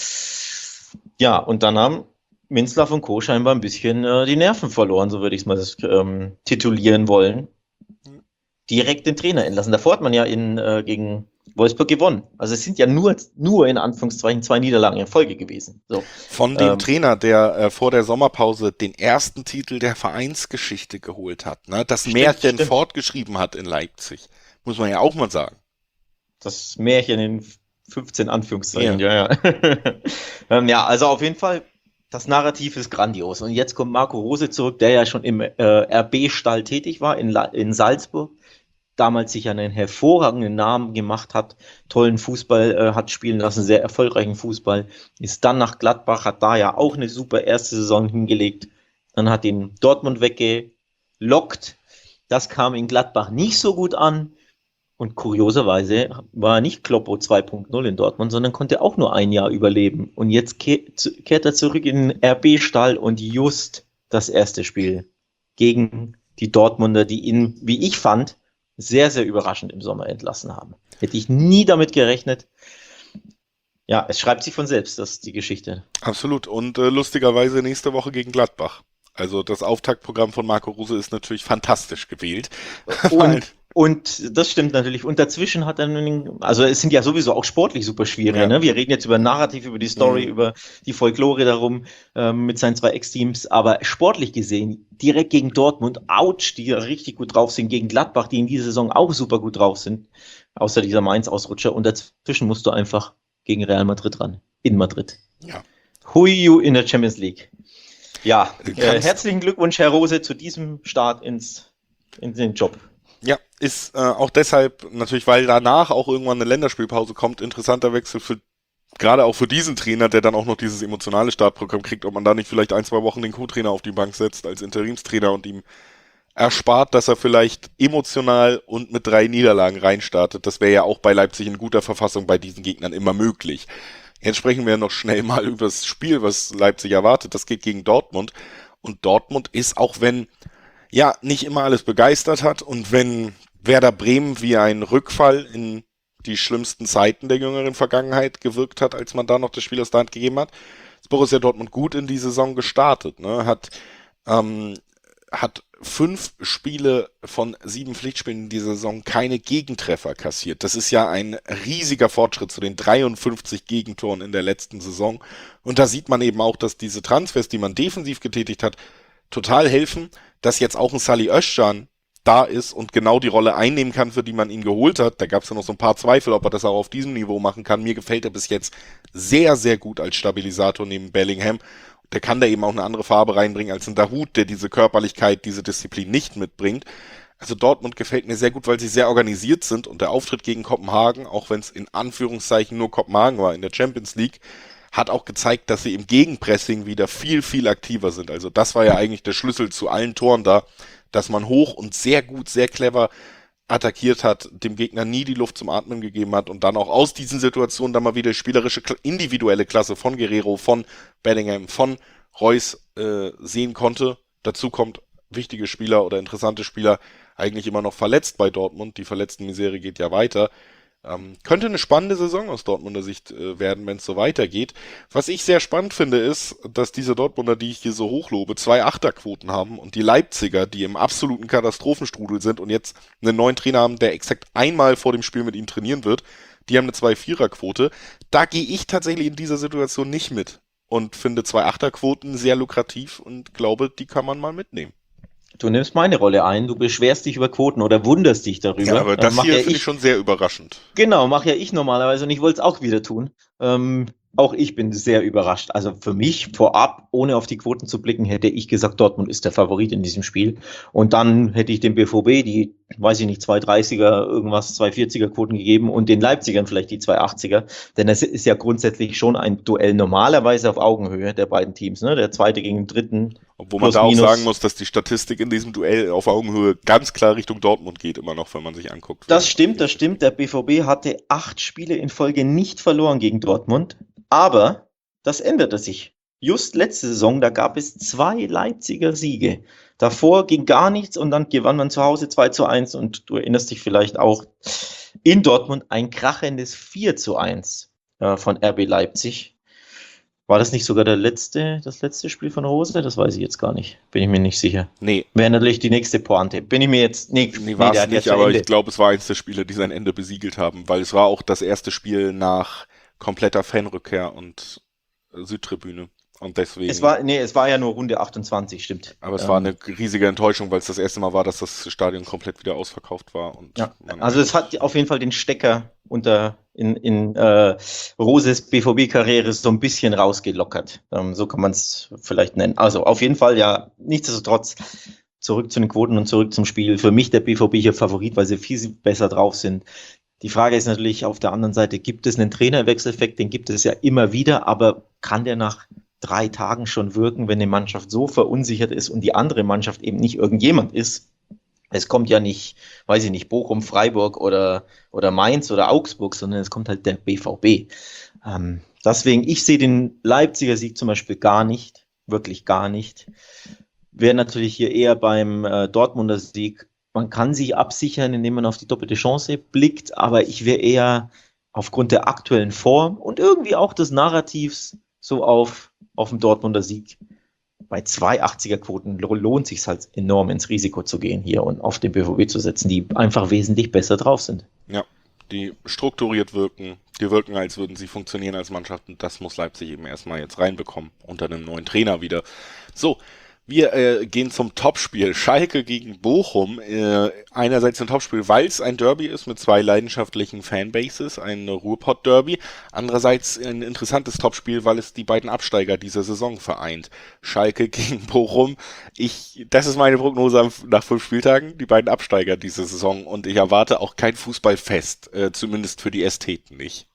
Ja, und dann haben Minzlaff und Co. scheinbar ein bisschen die Nerven verloren, so würde ich es mal titulieren wollen. Direkt den Trainer entlassen. Davor hat man ja gegen Wolfsburg gewonnen. Also es sind ja nur in Anführungszeichen 2 Niederlagen in Folge gewesen. So. Von dem Trainer, der vor der Sommerpause den ersten Titel der Vereinsgeschichte geholt hat, ne? Das Märchen fortgeschrieben hat in Leipzig. Muss man ja auch mal sagen. Das Märchen in 15 Anführungszeichen, ja. Ja, also auf jeden Fall, das Narrativ ist grandios. Und jetzt kommt Marco Rose zurück, der ja schon im RB-Stall tätig war in Salzburg. Damals sich einen hervorragenden Namen gemacht hat, tollen Fußball hat spielen lassen, sehr erfolgreichen Fußball, ist dann nach Gladbach, hat da ja auch eine super erste Saison hingelegt, dann hat ihn Dortmund weggelockt, das kam in Gladbach nicht so gut an und kurioserweise war nicht Kloppo 2.0 in Dortmund, sondern konnte auch nur ein Jahr überleben und jetzt kehrt er zurück in den RB-Stall und just das erste Spiel gegen die Dortmunder, die ihn, wie ich fand, sehr, sehr überraschend im Sommer entlassen haben. Hätte ich nie damit gerechnet. Ja, es schreibt sich von selbst, das ist die Geschichte. Absolut. Und lustigerweise nächste Woche gegen Gladbach. Also das Auftaktprogramm von Marco Rose ist natürlich fantastisch gewählt. Und das stimmt natürlich. Und dazwischen hat er, also es sind ja sowieso auch sportlich super schwierig. Ja. Ne? Wir reden jetzt über Narrativ, über die Story, über die Folklore darum mit seinen 2 Ex-Teams. Aber sportlich gesehen, direkt gegen Dortmund, ouch, die richtig gut drauf sind, gegen Gladbach, die in dieser Saison auch super gut drauf sind, außer dieser Mainz-Ausrutscher. Und dazwischen musst du einfach gegen Real Madrid ran, in Madrid. Ja. Hui in der Champions League. Ja, herzlichen Glückwunsch, Herr Rose, zu diesem Start in den Job. Ja, ist auch deshalb natürlich, weil danach auch irgendwann eine Länderspielpause kommt, interessanter Wechsel gerade auch für diesen Trainer, der dann auch noch dieses emotionale Startprogramm kriegt, ob man da nicht vielleicht 1-2 Wochen den Co-Trainer auf die Bank setzt als Interimstrainer und ihm erspart, dass er vielleicht emotional und mit 3 Niederlagen reinstartet. Das wäre ja auch bei Leipzig in guter Verfassung bei diesen Gegnern immer möglich. Jetzt sprechen wir noch schnell mal über das Spiel, was Leipzig erwartet. Das geht gegen Dortmund. Und Dortmund ist, auch wenn nicht immer alles begeistert hat und wenn Werder Bremen wie ein Rückfall in die schlimmsten Zeiten der jüngeren Vergangenheit gewirkt hat, als man da noch das Spiel aus der Hand gegeben hat, ist Borussia Dortmund gut in die Saison gestartet. Ne? Hat 5 Spiele von 7 Pflichtspielen in dieser Saison keine Gegentreffer kassiert. Das ist ja ein riesiger Fortschritt zu den 53 Gegentoren in der letzten Saison. Und da sieht man eben auch, dass diese Transfers, die man defensiv getätigt hat, total helfen, dass jetzt auch ein Salih Özcan da ist und genau die Rolle einnehmen kann, für die man ihn geholt hat. Da gab es ja noch so ein paar Zweifel, ob er das auch auf diesem Niveau machen kann. Mir gefällt er bis jetzt sehr, sehr gut als Stabilisator neben Bellingham. Der kann da eben auch eine andere Farbe reinbringen als ein Dahoud, der diese Körperlichkeit, diese Disziplin nicht mitbringt. Also Dortmund gefällt mir sehr gut, weil sie sehr organisiert sind und der Auftritt gegen Kopenhagen, auch wenn es in Anführungszeichen nur Kopenhagen war in der Champions League, hat auch gezeigt, dass sie im Gegenpressing wieder viel, viel aktiver sind. Also das war ja eigentlich der Schlüssel zu allen Toren da, dass man hoch und sehr gut, sehr clever attackiert hat, dem Gegner nie die Luft zum Atmen gegeben hat und dann auch aus diesen Situationen dann mal wieder spielerische, individuelle Klasse von Guerrero, von Bellingham, von Reus sehen konnte. Dazu kommt wichtige Spieler oder interessante Spieler eigentlich immer noch verletzt bei Dortmund. Die Verletztenmisere geht ja weiter. Könnte eine spannende Saison aus Dortmunder Sicht werden, wenn es so weitergeht. Was ich sehr spannend finde, ist, dass diese Dortmunder, die ich hier so hochlobe, 2 Achterquoten haben und die Leipziger, die im absoluten Katastrophenstrudel sind und jetzt einen neuen Trainer haben, der exakt einmal vor dem Spiel mit ihnen trainieren wird, die haben eine 2-4er-Quote. Da gehe ich tatsächlich in dieser Situation nicht mit und finde 2 Achterquoten sehr lukrativ und glaube, die kann man mal mitnehmen. Du nimmst meine Rolle ein, du beschwerst dich über Quoten oder wunderst dich darüber. Ja, aber das hier finde ich schon sehr überraschend. Genau, mache ja ich normalerweise und ich wollte es auch wieder tun. Auch ich bin sehr überrascht. Also für mich vorab, ohne auf die Quoten zu blicken, hätte ich gesagt, Dortmund ist der Favorit in diesem Spiel. Und dann hätte ich dem BVB die, weiß ich nicht, 2,30er, irgendwas, 2,40er Quoten gegeben und den Leipzigern vielleicht die 2,80er. Denn es ist ja grundsätzlich schon ein Duell normalerweise auf Augenhöhe der beiden Teams, ne? Der zweite gegen den dritten. Obwohl man da auch sagen muss, dass die Statistik in diesem Duell auf Augenhöhe ganz klar Richtung Dortmund geht, immer noch, wenn man sich anguckt. Das stimmt. Der BVB hatte 8 Spiele in Folge nicht verloren gegen Dortmund. Aber das änderte sich. Just letzte Saison, da gab es 2 Leipziger Siege. Davor ging gar nichts und dann gewann man zu Hause 2-1 und du erinnerst dich vielleicht auch in Dortmund ein krachendes 4-1 von RB Leipzig. War das nicht sogar das letzte Spiel von Rose? Das weiß ich jetzt gar nicht. Bin ich mir nicht sicher. Nee. Wäre natürlich die nächste Pointe. Bin ich mir jetzt... Nee, war es nicht, aber ich glaube, es war eins der Spiele, die sein Ende besiegelt haben, weil es war auch das erste Spiel nach kompletter Fanrückkehr und Südtribüne. Und deswegen. Es war ja nur Runde 28, stimmt. Aber es war eine riesige Enttäuschung, weil es das erste Mal war, dass das Stadion komplett wieder ausverkauft war. Und ja, also es hat auf jeden Fall den Stecker in Roses BVB-Karriere so ein bisschen rausgelockert. So kann man es vielleicht nennen. Also auf jeden Fall, ja, nichtsdestotrotz zurück zu den Quoten und zurück zum Spiel. Für mich der BVB hier Favorit, weil sie viel besser drauf sind. Die Frage ist natürlich auf der anderen Seite, gibt es einen Trainerwechseleffekt? Den gibt es ja immer wieder, aber kann der nach 3 Tagen schon wirken, wenn eine Mannschaft so verunsichert ist und die andere Mannschaft eben nicht irgendjemand ist? Es kommt ja nicht, weiß ich nicht, Bochum, Freiburg oder Mainz oder Augsburg, sondern es kommt halt der BVB. Deswegen, ich sehe den Leipziger Sieg zum Beispiel gar nicht, wirklich gar nicht. Wäre natürlich hier eher beim Dortmunder Sieg. Man kann sich absichern, indem man auf die doppelte Chance blickt, aber ich wäre eher aufgrund der aktuellen Form und irgendwie auch des Narrativs so auf dem Dortmunder Sieg. Bei 2,80er Quoten lohnt sich halt enorm ins Risiko zu gehen hier und auf den BVB zu setzen, die einfach wesentlich besser drauf sind. Ja, die strukturiert wirken, die wirken, als würden sie funktionieren als Mannschaft und das muss Leipzig eben erstmal jetzt reinbekommen, unter einem neuen Trainer wieder. So, wir gehen zum Topspiel. Schalke gegen Bochum. Einerseits ein Topspiel, weil es ein Derby ist mit 2 leidenschaftlichen Fanbases, ein Ruhrpott-Derby. Andererseits ein interessantes Topspiel, weil es die beiden Absteiger dieser Saison vereint. Schalke gegen Bochum. Das ist meine Prognose nach 5 Spieltagen, die beiden Absteiger dieser Saison. Und ich erwarte auch kein Fußballfest, zumindest für die Ästheten nicht.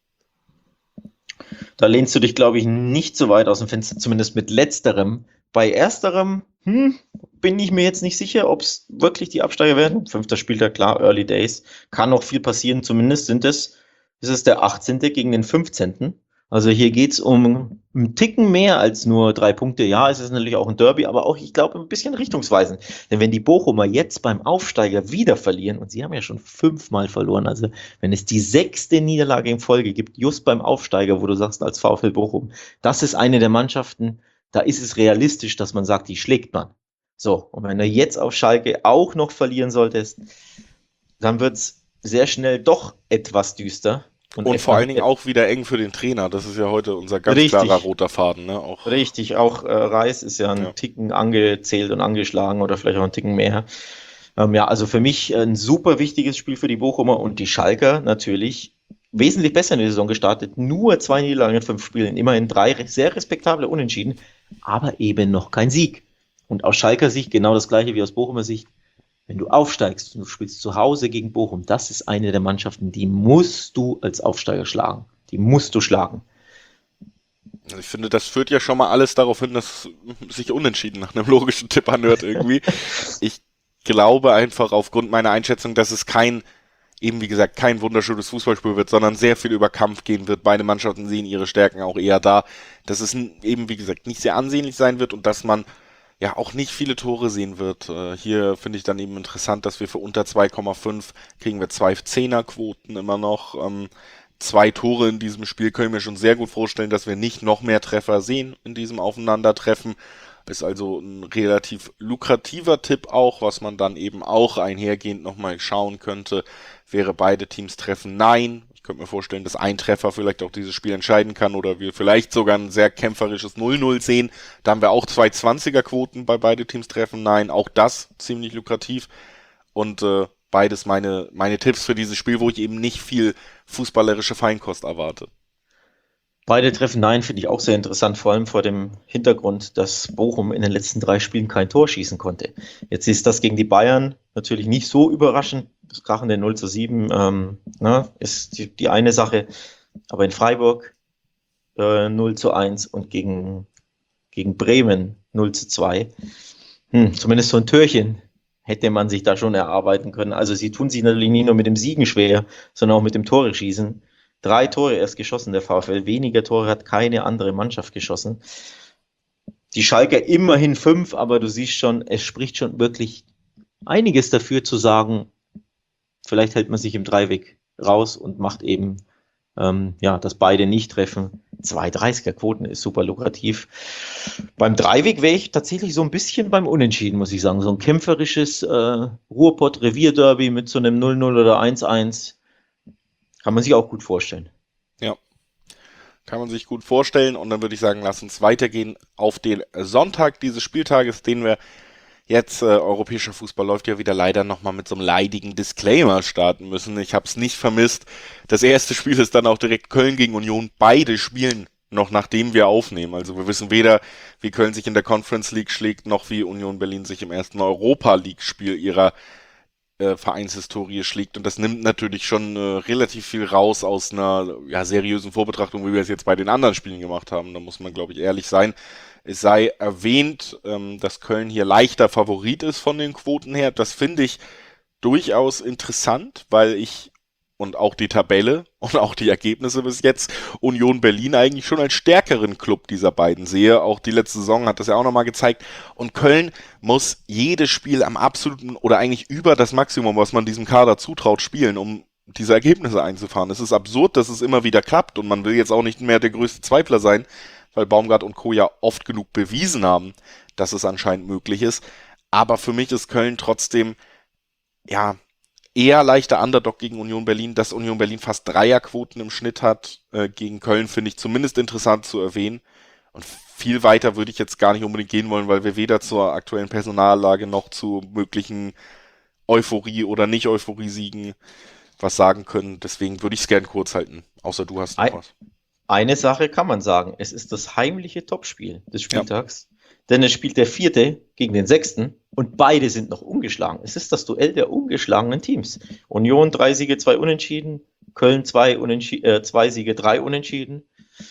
Da lehnst du dich, glaube ich, nicht so weit aus dem Fenster, zumindest mit letzterem. Bei ersterem bin ich mir jetzt nicht sicher, ob es wirklich die Absteiger werden. 5. Spieltag, klar, Early Days. Kann noch viel passieren, zumindest ist es der 18. gegen den 15. Also hier geht es um einen Ticken mehr als nur 3 Punkte. Ja, es ist natürlich auch ein Derby, aber auch, ich glaube, ein bisschen richtungsweisend. Denn wenn die Bochumer jetzt beim Aufsteiger wieder verlieren, und sie haben ja schon 5-mal verloren, also wenn es die 6. Niederlage in Folge gibt, just beim Aufsteiger, wo du sagst, als VfL Bochum, das ist eine der Mannschaften, da ist es realistisch, dass man sagt, die schlägt man. So, und wenn du jetzt auf Schalke auch noch verlieren solltest, dann wird es sehr schnell doch etwas düster. Und vor allen Dingen auch wieder eng für den Trainer. Das ist ja heute unser ganz klarer roter Faden. Ne? Richtig, auch Reis ist ja einen Ticken angezählt und angeschlagen oder vielleicht auch einen Ticken mehr. Ja, also für mich ein super wichtiges Spiel für die Bochumer und die Schalker natürlich wesentlich besser in die Saison gestartet. Nur 2 Niederlagen in 5 Spielen, immerhin 3 sehr respektable Unentschieden, aber eben noch kein Sieg. Und aus Schalker Sicht genau das gleiche wie aus Bochumer Sicht. Wenn du aufsteigst und du spielst zu Hause gegen Bochum, das ist eine der Mannschaften, die musst du als Aufsteiger schlagen. Die musst du schlagen. Also ich finde, das führt ja schon mal alles darauf hin, dass sich unentschieden nach einem logischen Tipp anhört irgendwie. Ich glaube einfach aufgrund meiner Einschätzung, dass es eben wie gesagt, kein wunderschönes Fußballspiel wird, sondern sehr viel über Kampf gehen wird. Beide Mannschaften sehen ihre Stärken auch eher da, dass es eben wie gesagt nicht sehr ansehnlich sein wird und dass man ja auch nicht viele Tore sehen wird. Hier finde ich dann eben interessant, dass wir für unter 2,5 kriegen wir 2 Zehnerquoten immer noch. 2 Tore in diesem Spiel können wir schon sehr gut vorstellen, dass wir nicht noch mehr Treffer sehen in diesem Aufeinandertreffen. Ist also ein relativ lukrativer Tipp auch, was man dann eben auch einhergehend nochmal schauen könnte. Wäre beide Teams treffen? Nein. Ich könnte mir vorstellen, dass ein Treffer vielleicht auch dieses Spiel entscheiden kann oder wir vielleicht sogar ein sehr kämpferisches 0-0 sehen. Da haben wir auch 2 20er-Quoten bei beide Teams treffen. Nein, auch das ziemlich lukrativ. Und beides meine Tipps für dieses Spiel, wo ich eben nicht viel fußballerische Feinkost erwarte. Beide Treffen Nein finde ich auch sehr interessant, vor allem vor dem Hintergrund, dass Bochum in den letzten 3 Spielen kein Tor schießen konnte. Jetzt ist das gegen die Bayern natürlich nicht so überraschend. Das krachende 0:7 ist die eine Sache. Aber in Freiburg 0:1 und gegen Bremen 0:2. Zumindest so ein Türchen hätte man sich da schon erarbeiten können. Also sie tun sich natürlich nicht nur mit dem Siegen schwer, sondern auch mit dem Tore schießen. 3 Tore erst geschossen, der VfL. Weniger Tore hat keine andere Mannschaft geschossen. Die Schalker immerhin 5, aber du siehst schon, es spricht schon wirklich einiges dafür zu sagen, vielleicht hält man sich im Dreiweg raus und macht eben, dass beide nicht treffen. 2,30er-Quoten ist super lukrativ. Beim Dreiweg wäre ich tatsächlich so ein bisschen beim Unentschieden, muss ich sagen. So ein kämpferisches Ruhrpott-Revierderby mit so einem 0:0 oder 1:1 kann man sich auch gut vorstellen. Ja, kann man sich gut vorstellen. Und dann würde ich sagen, lass uns weitergehen auf den Sonntag dieses Spieltages, den wir jetzt, europäischer Fußball läuft ja wieder leider nochmal mit so einem leidigen Disclaimer starten müssen. Ich habe es nicht vermisst. Das erste Spiel ist dann auch direkt Köln gegen Union. Beide spielen noch nachdem wir aufnehmen. Also wir wissen weder, wie Köln sich in der Conference League schlägt, noch wie Union Berlin sich im ersten Europa League-Spiel ihrer Vereinshistorie schlägt. Und das nimmt natürlich schon relativ viel raus aus einer seriösen Vorbetrachtung, wie wir es jetzt bei den anderen Spielen gemacht haben. Da muss man, glaube ich, ehrlich sein. Es sei erwähnt, dass Köln hier leichter Favorit ist von den Quoten her. Das finde ich durchaus interessant, weil ich und auch die Tabelle und auch die Ergebnisse bis jetzt Union Berlin eigentlich schon als stärkeren Club dieser beiden sehe. Auch die letzte Saison hat das ja auch nochmal gezeigt. Und Köln muss jedes Spiel am absoluten oder eigentlich über das Maximum, was man diesem Kader zutraut, spielen, um diese Ergebnisse einzufahren. Es ist absurd, dass es immer wieder klappt und man will jetzt auch nicht mehr der größte Zweifler sein, weil Baumgart und Co. ja oft genug bewiesen haben, dass es anscheinend möglich ist. Aber für mich ist Köln trotzdem, ja, eher leichter Underdog gegen Union Berlin, dass Union Berlin fast Dreierquoten im Schnitt hat. Gegen Köln finde ich zumindest interessant zu erwähnen. Und viel weiter würde ich jetzt gar nicht unbedingt gehen wollen, weil wir weder zur aktuellen Personallage noch zu möglichen Euphorie- oder Nicht-Euphorie-Siegen was sagen können. Deswegen würde ich es gern kurz halten. Außer du hast noch was. Eine Sache kann man sagen, es ist das heimliche Topspiel des Ja, Spieltags, denn es spielt der Vierte gegen den Sechsten und beide sind noch ungeschlagen. Es ist das Duell der ungeschlagenen Teams. Union 3 Siege, 2 Unentschieden, Köln 2 Siege, 3 Unentschieden.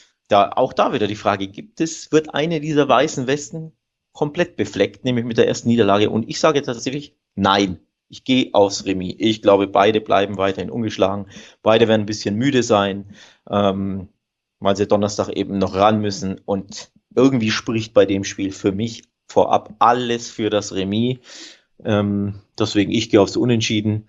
Auch da wieder die Frage, wird eine dieser weißen Westen komplett befleckt, nämlich mit der ersten Niederlage? Und ich sage tatsächlich, nein. Ich gehe aufs Remis. Ich glaube, beide bleiben weiterhin ungeschlagen. Beide werden ein bisschen müde sein, weil sie Donnerstag eben noch ran müssen. Und irgendwie spricht bei dem Spiel für mich vorab alles für das Remis. Deswegen, ich gehe aufs Unentschieden.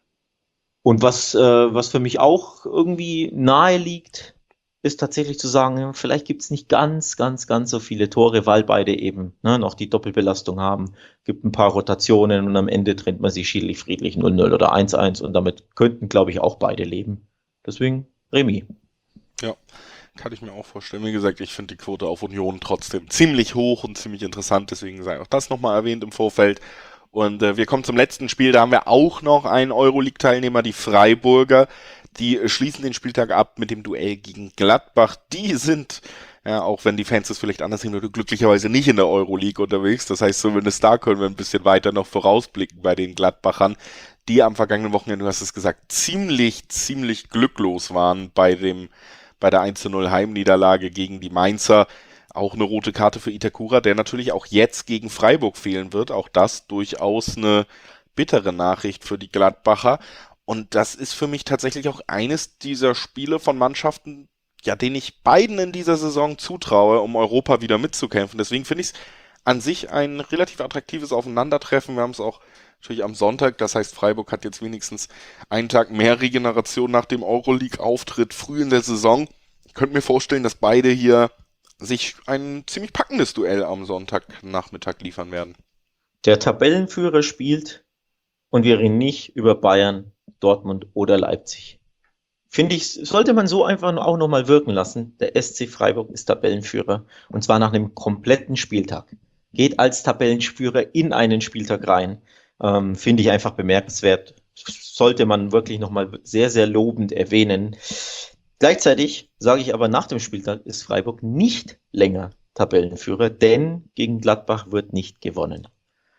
Und was für mich auch irgendwie nahe liegt, ist tatsächlich zu sagen, ja, vielleicht gibt es nicht ganz, ganz, ganz so viele Tore, weil beide eben noch die Doppelbelastung haben. Gibt ein paar Rotationen und am Ende trennt man sich schiedlich friedlich 0:0 oder 1:1 und damit könnten, glaube ich, auch beide leben. Deswegen Remis. ja, kann ich mir auch vorstellen. Wie gesagt, ich finde die Quote auf Union trotzdem ziemlich hoch und ziemlich interessant. Deswegen sei auch das nochmal erwähnt im Vorfeld. Und wir kommen zum letzten Spiel, da haben wir auch noch einen Euroleague-Teilnehmer, die Freiburger. Die schließen den Spieltag ab mit dem Duell gegen Gladbach. Die sind, ja, auch wenn die Fans das vielleicht anders sehen, glücklicherweise nicht in der Euroleague unterwegs. Das heißt, zumindest da können wir ein bisschen weiter noch vorausblicken bei den Gladbachern, die am vergangenen Wochenende, du hast es gesagt, ziemlich glücklos waren bei der 1:0 Heimniederlage gegen die Mainzer. Auch eine rote Karte für Itakura, der natürlich auch jetzt gegen Freiburg fehlen wird. Auch das durchaus eine bittere Nachricht für die Gladbacher. Und das ist für mich tatsächlich auch eines dieser Spiele von Mannschaften, ja, denen ich beiden in dieser Saison zutraue, um Europa wieder mitzukämpfen. Deswegen finde ich es an sich ein relativ attraktives Aufeinandertreffen. Wir haben es auch natürlich am Sonntag. Das heißt, Freiburg hat jetzt wenigstens einen Tag mehr Regeneration nach dem Euroleague-Auftritt früh in der Saison. Ich könnte mir vorstellen, dass beide hier sich ein ziemlich packendes Duell am Sonntagnachmittag liefern werden. Der Tabellenführer spielt und wir reden nicht über Bayern, Dortmund oder Leipzig. Finde ich, sollte man so einfach auch nochmal wirken lassen. Der SC Freiburg ist Tabellenführer und zwar nach einem kompletten Spieltag. Geht als Tabellenführer in einen Spieltag rein. Finde ich einfach bemerkenswert. Sollte man wirklich nochmal sehr lobend erwähnen. Gleichzeitig sage ich aber, nach dem Spieltag ist Freiburg nicht länger Tabellenführer, denn gegen Gladbach wird nicht gewonnen.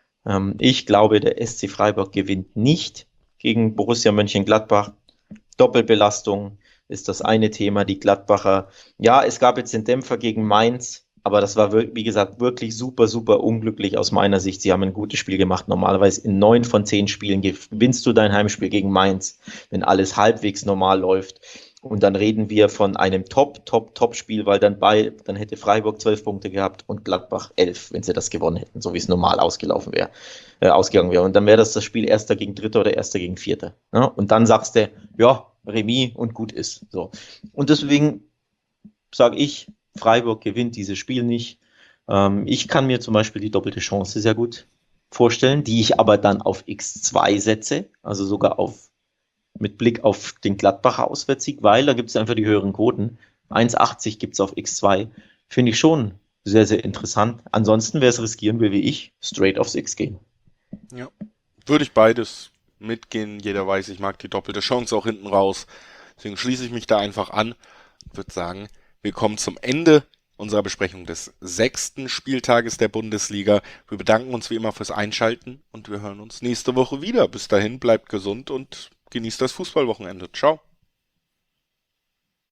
Ich glaube, der SC Freiburg gewinnt nicht gegen Borussia Mönchengladbach. Doppelbelastung ist das eine Thema. Die Gladbacher, ja, es gab jetzt den Dämpfer gegen Mainz, aber das war, wie gesagt, wirklich super unglücklich aus meiner Sicht. Sie haben ein gutes Spiel gemacht. Normalerweise in 9 von 10 Spielen gewinnst du dein Heimspiel gegen Mainz, wenn alles halbwegs normal läuft. Und dann reden wir von einem Top-Spiel, weil dann hätte Freiburg 12 Punkte gehabt und Gladbach 11, wenn sie das gewonnen hätten, so wie es normal ausgegangen wäre. Und dann wäre das Spiel Erster gegen Dritter oder Erster gegen Vierter. Ja? Und dann sagst du, ja, Remis und gut ist. So. Und deswegen sage ich, Freiburg gewinnt dieses Spiel nicht. Ich kann mir zum Beispiel die doppelte Chance sehr gut vorstellen, die ich aber dann auf X2 setze, also sogar mit Blick auf den Gladbacher Auswärtssieg, weil da gibt es einfach die höheren Quoten. 1,80 gibt es auf X2. Finde ich schon sehr interessant. Ansonsten, wer es riskieren will wie ich, straight aufs X gehen. Ja, würde ich beides mitgehen. Jeder weiß, ich mag die doppelte Chance auch hinten raus. Deswegen schließe ich mich da einfach an. Würde sagen, wir kommen zum Ende unserer Besprechung des 6. Spieltages der Bundesliga. Wir bedanken uns wie immer fürs Einschalten und wir hören uns nächste Woche wieder. Bis dahin, bleibt gesund und genießt das Fußballwochenende. Ciao.